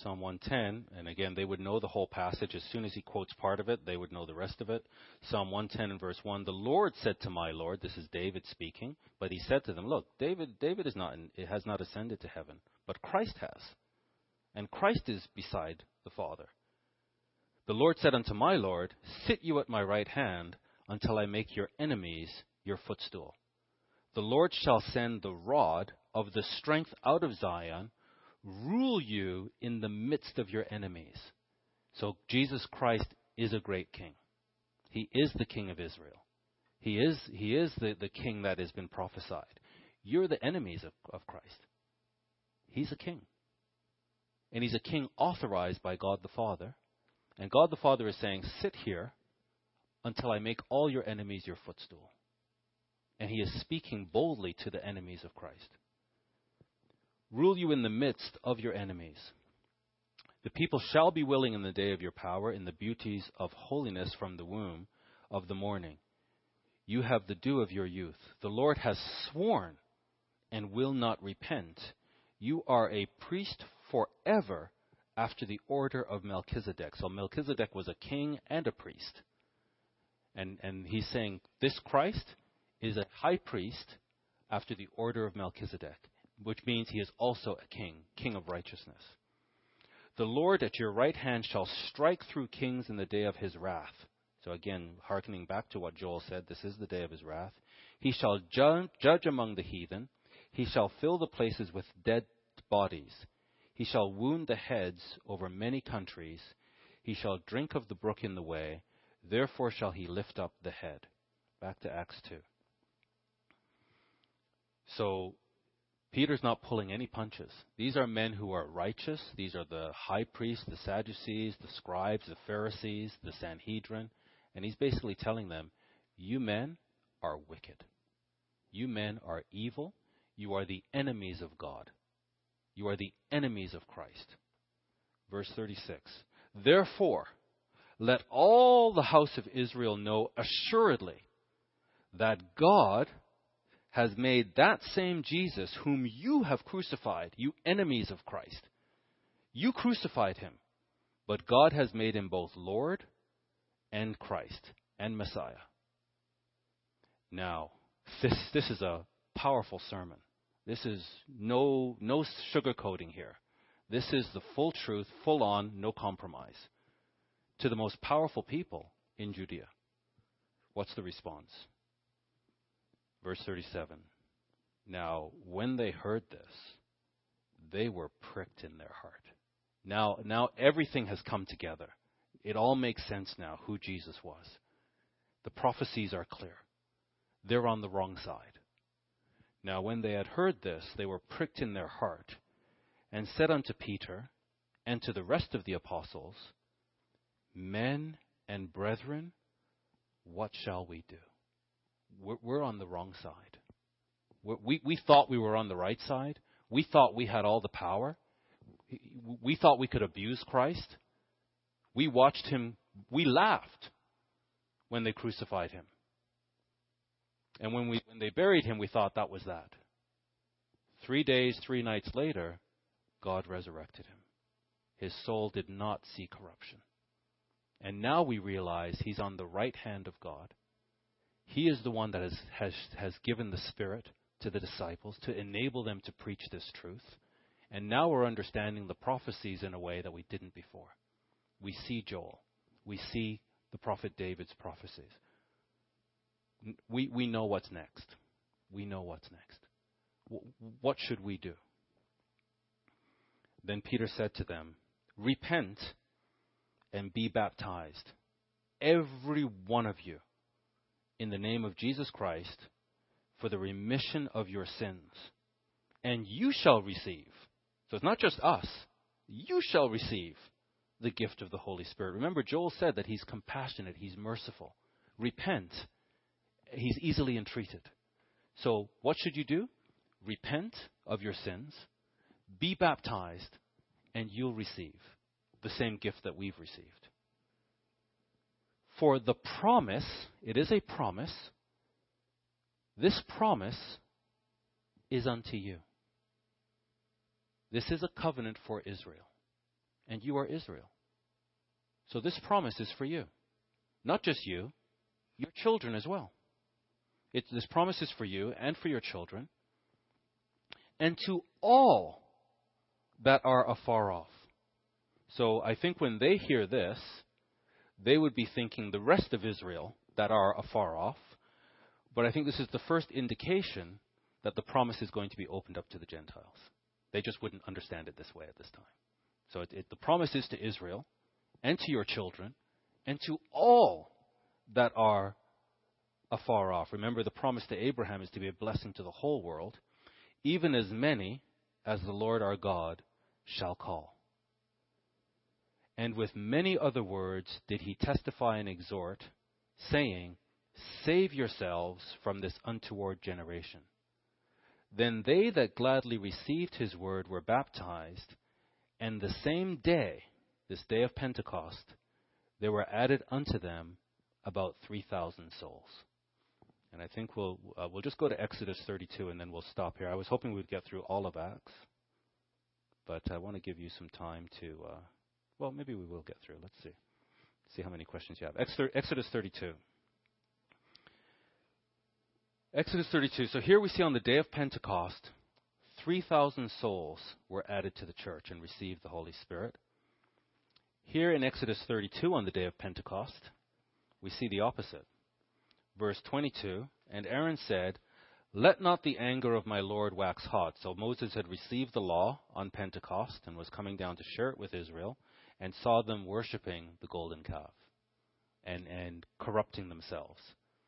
Psalm 110, and again, they would know the whole passage. As soon as he quotes part of it, they would know the rest of it. Psalm 110 and verse 1, the Lord said to my Lord, this is David speaking, but he said to them, look, David has not ascended to heaven, but Christ has. And Christ is beside the Father. The Lord said unto my Lord, sit you at my right hand until I make your enemies your footstool. The Lord shall send the rod of the strength out of Zion, rule you in the midst of your enemies. So Jesus Christ is a great king. He is the King of Israel. He is the king that has been prophesied. You're the enemies of Christ. He's a king. And he's a king authorized by God the Father. And God the Father is saying, sit here until I make all your enemies your footstool. And he is speaking boldly to the enemies of Christ. Rule you in the midst of your enemies. The people shall be willing in the day of your power, in the beauties of holiness from the womb of the morning. You have the dew of your youth. The Lord has sworn and will not repent. You are a priest forever after the order of Melchizedek. So Melchizedek was a king and a priest. And he's saying this Christ is a high priest after the order of Melchizedek, which means he is also a king, king of righteousness. The Lord at your right hand shall strike through kings in the day of his wrath. So again, hearkening back to what Joel said, this is the day of his wrath. He shall judge among the heathen. He shall fill the places with dead bodies. He shall wound the heads over many countries. He shall drink of the brook in the way. Therefore shall he lift up the head. Back to Acts 2. So Peter's not pulling any punches. These are men who are righteous. These are the high priests, the Sadducees, the scribes, the Pharisees, the Sanhedrin. And he's basically telling them, you men are wicked. You men are evil. You are the enemies of God. You are the enemies of Christ. Verse 36. Therefore, let all the house of Israel know assuredly that God has made that same Jesus whom you have crucified, you enemies of Christ. You crucified him, but God has made him both Lord and Christ and Messiah. Now, this is a powerful sermon. This is no sugarcoating here. This is the full truth, full on, no compromise. To the most powerful people in Judea. What's the response? Verse 37. Now, when they heard this, they were pricked in their heart. Now everything has come together. It all makes sense now who Jesus was. The prophecies are clear. They're on the wrong side. Now, when they had heard this, they were pricked in their heart and said unto Peter and to the rest of the apostles, Men and brethren, what shall we do? We're on the wrong side. We thought we were on the right side. We thought we had all the power. We thought we could abuse Christ. We watched him. We laughed when they crucified him. And when they buried him, we thought that was that. 3 days, 3 nights later, God resurrected him. His soul did not see corruption. And now we realize he's on the right hand of God. He is the one that has given the Spirit to the disciples to enable them to preach this truth. And now we're understanding the prophecies in a way that we didn't before. We see Joel. We see the prophet David's prophecies. We know what's next. We know what's next. What should we do? Then Peter said to them, Repent and be baptized, every one of you, in the name of Jesus Christ, for the remission of your sins. And you shall receive. So it's not just us. You shall receive the gift of the Holy Spirit. Remember, Joel said that he's compassionate, he's merciful. Repent. He's easily entreated. So what should you do? Repent of your sins, be baptized, and you'll receive the same gift that we've received. For the promise, it is a promise, this promise is unto you. This is a covenant for Israel. and you are Israel. So this promise is for you. Not just you, your children as well. This promise is for you and for your children, and to all that are afar off. So I think when they hear this, they would be thinking the rest of Israel that are afar off. But I think this is the first indication that the promise is going to be opened up to the Gentiles. They just wouldn't understand it this way at this time. So the promise is to Israel and to your children and to all that are afar off. Remember, the promise to Abraham is to be a blessing to the whole world, even as many as the Lord our God shall call. And with many other words did he testify and exhort, saying, Save yourselves from this untoward generation. Then they that gladly received his word were baptized, and the same day, this day of Pentecost, there were added unto them about 3,000 souls. And I think we'll just go to Exodus 32 and then we'll stop here. I was hoping we'd get through all of Acts, but I want to give you some time to, well, maybe we will get through. Let's see how many questions you have. Exodus 32. Exodus 32. So here we see on the day of Pentecost, 3,000 souls were added to the church and received the Holy Spirit. Here in Exodus 32 on the day of Pentecost, we see the opposite. Verse 22, and Aaron said, Let not the anger of my Lord wax hot. So Moses had received the law on Pentecost and was coming down to share it with Israel and saw them worshiping the golden calf and corrupting themselves.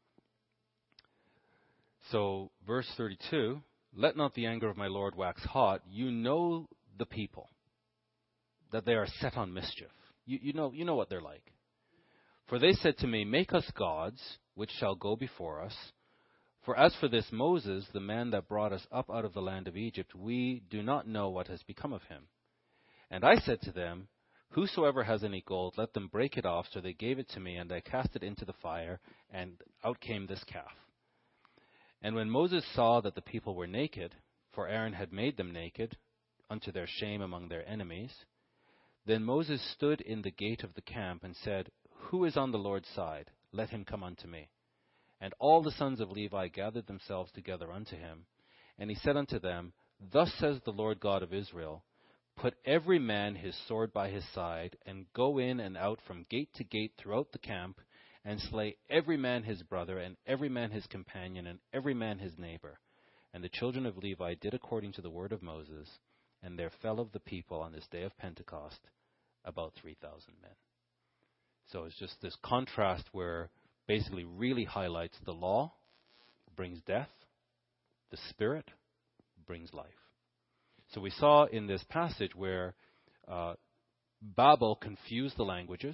So verse 32, Let not the anger of my Lord wax hot. You know the people, that they are set on mischief. You know what they're like. For they said to me, Make us gods, which shall go before us. For as for this Moses, the man that brought us up out of the land of Egypt, we do not know what has become of him. And I said to them, Whosoever has any gold, let them break it off. So they gave it to me, and I cast it into the fire, and out came this calf. And when Moses saw that the people were naked, for Aaron had made them naked, unto their shame among their enemies, then Moses stood in the gate of the camp and said, Who is on the Lord's side? Let him come unto me. And all the sons of Levi gathered themselves together unto him. And he said unto them, Thus says the Lord God of Israel, Put every man his sword by his side, and go in and out from gate to gate throughout the camp, and slay every man his brother, and every man his companion, and every man his neighbor. And the children of Levi did according to the word of Moses, and there fell of the people on this day of Pentecost about 3,000 men. So it's just this contrast where basically really highlights the law brings death, the Spirit brings life. So we saw in this passage where Babel confused the languages.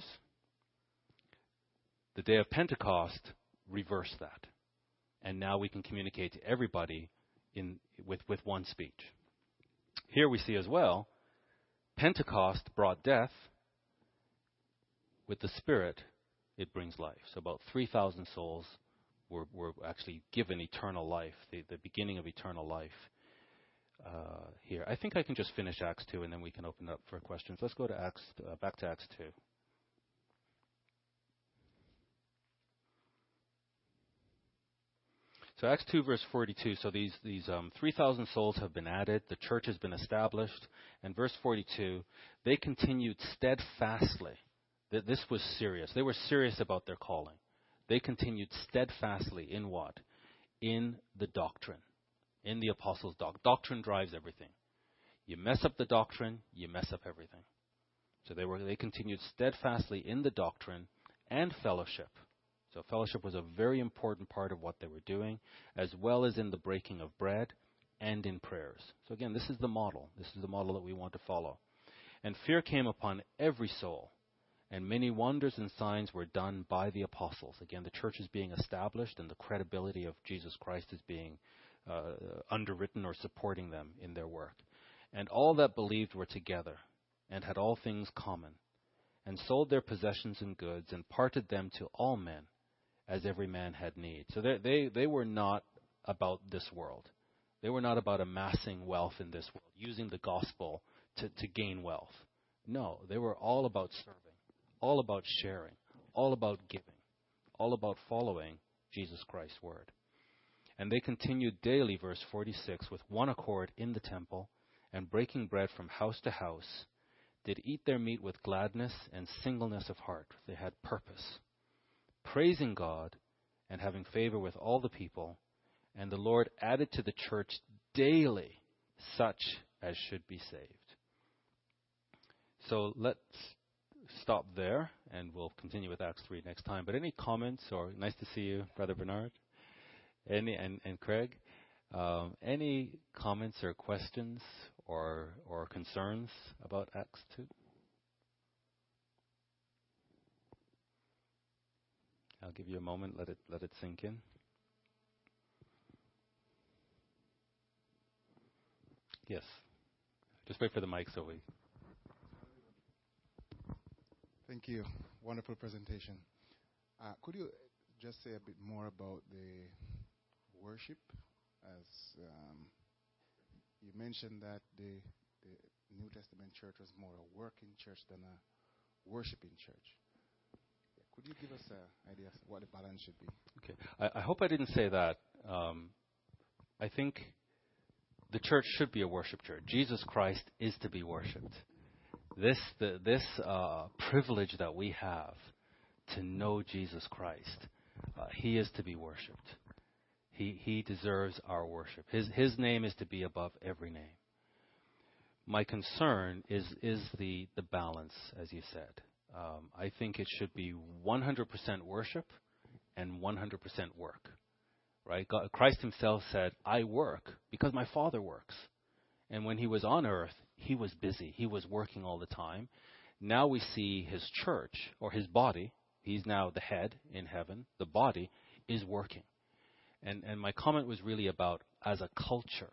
The day of Pentecost reversed that. And now we can communicate to everybody with one speech. Here we see as well, Pentecost brought death. With the Spirit, it brings life. So about 3,000 souls were actually given eternal life, the beginning of eternal life here. I think I can just finish Acts 2, and then we can open it up for questions. Let's go to back to Acts 2. So Acts 2, verse 42. So these 3,000 souls have been added. The church has been established. And verse 42, they continued steadfastly. This was serious. They were serious about their calling. They continued steadfastly in what? In the doctrine. In the apostles' doctrine. Doctrine drives everything. You mess up the doctrine, you mess up everything. So they continued steadfastly in the doctrine and fellowship. So fellowship was a very important part of what they were doing, as well as in the breaking of bread and in prayers. So again, this is the model. This is the model that we want to follow. And fear came upon every soul, and many wonders and signs were done by the apostles. Again, the church is being established, and the credibility of Jesus Christ is being underwritten or supporting them in their work. And all that believed were together, and had all things common, and sold their possessions and goods, and parted them to all men, as every man had need. So they were not about this world. They were not about amassing wealth in this world, using the gospel to gain wealth. No, they were all about serving, all about sharing, all about giving, all about following Jesus Christ's word. And they continued daily, verse 46, with one accord in the temple, and breaking bread from house to house, did eat their meat with gladness and singleness of heart. They had purpose, praising God and having favor with all the people. And the Lord added to the church daily such as should be saved. So let's stop there, and we'll continue with Acts 3 next time. But any comments, or nice to see you, Brother Bernard, and Craig, any comments or questions or concerns about Acts 2? I'll give you a moment, let it sink in. Yes. Just wait for the mic so we... Thank you. Wonderful presentation. Could you just say a bit more about the worship? As you mentioned that the New Testament church was more a working church than a worshiping church. Could you give us an idea of what the balance should be? Okay. I hope I didn't say that. I think the church should be a worship church. Jesus Christ is to be worshipped. This privilege that we have to know Jesus Christ, He is to be worshipped. He deserves our worship. His name is to be above every name. My concern is the balance, as you said. I think it should be 100% worship and 100% work. Right? Christ Himself said, "I work because my Father works." And when He was on earth, He was busy. He was working all the time. Now we see His church, or His body. He's now the head in heaven. The body is working. And my comment was really about, as a culture,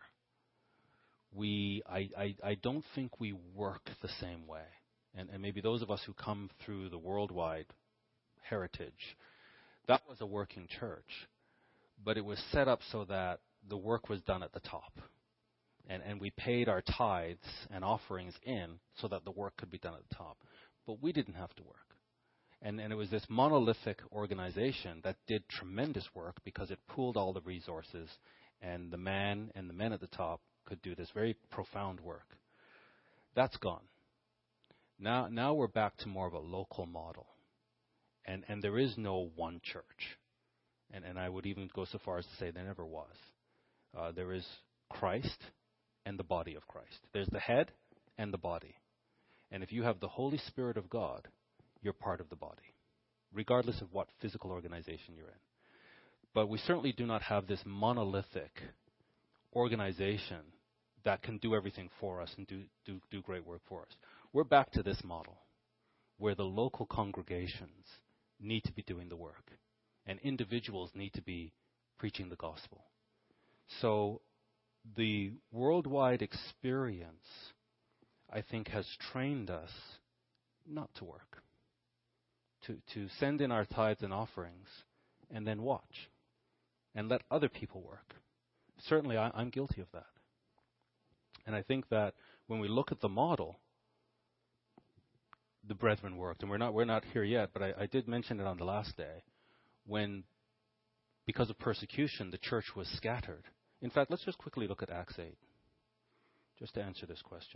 I don't think we work the same way. And maybe those of us who come through the worldwide heritage, that was a working church. But it was set up so that the work was done at the top. And we paid our tithes and offerings in so that the work could be done at the top. But we didn't have to work. And it was this monolithic organization that did tremendous work because it pooled all the resources, and the men at the top could do this very profound work. That's gone. Now we're back to more of a local model. And there is no one church. And I would even go so far as to say there never was. There is Christ and the body of Christ. There's the head and the body. And if you have the Holy Spirit of God, you're part of the body, regardless of what physical organization you're in. But we certainly do not have this monolithic organization that can do everything for us and do great work for us. We're back to this model where the local congregations need to be doing the work and individuals need to be preaching the gospel. So the worldwide experience, I think, has trained us not to work, to send in our tithes and offerings and then watch and let other people work. Certainly, I'm guilty of that. And I think that when we look at the model, the brethren worked. And we're not here yet, but I did mention it on the last day, when, because of persecution, the church was scattered. In fact, let's just quickly look at Acts 8, just to answer this question.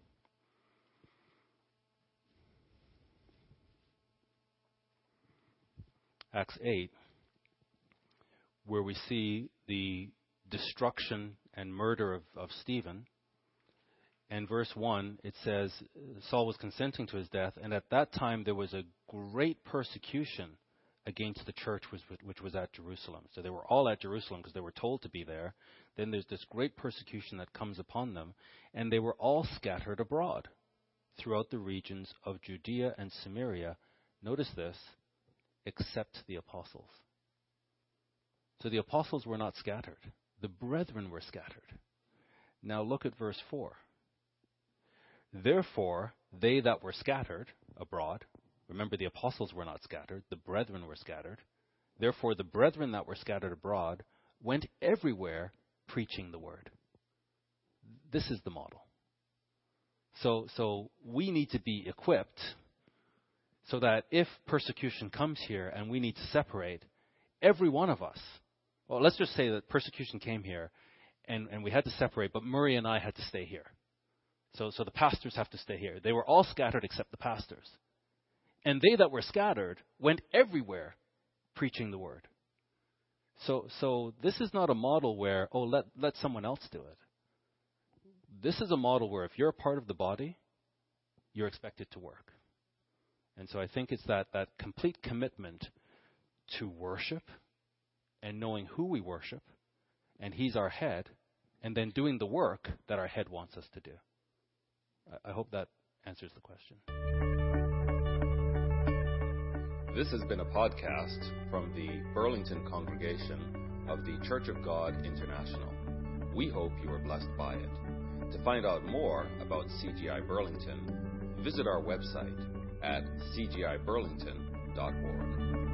Acts 8, where we see the destruction and murder of Stephen. And verse 1, it says, Saul was consenting to his death, and at that time there was a great persecution against the church which was at Jerusalem. So they were all at Jerusalem because they were told to be there. Then there's this great persecution that comes upon them, and they were all scattered abroad throughout the regions of Judea and Samaria. Notice this, except the apostles. So the apostles were not scattered. The brethren were scattered. Now look at verse 4. Therefore, they that were scattered abroad, remember the apostles were not scattered, the brethren were scattered. Therefore, the brethren that were scattered abroad went everywhere preaching the word. This is the model. So we need to be equipped so that if persecution comes here and we need to separate, every one of us, well, let's just say that persecution came here and we had to separate, but Murray and I had to stay here. So the pastors have to stay here. They were all scattered except the pastors. And they that were scattered went everywhere preaching the word. So this is not a model where, let someone else do it. This is a model where if you're a part of the body, you're expected to work. And so I think it's that complete commitment to worship and knowing who we worship, and he's our head, and then doing the work that our head wants us to do. I hope that answers the question. This has been a podcast from the Burlington congregation of the Church of God International. We hope you are blessed by it. To find out more about CGI Burlington, visit our website at cgiburlington.org.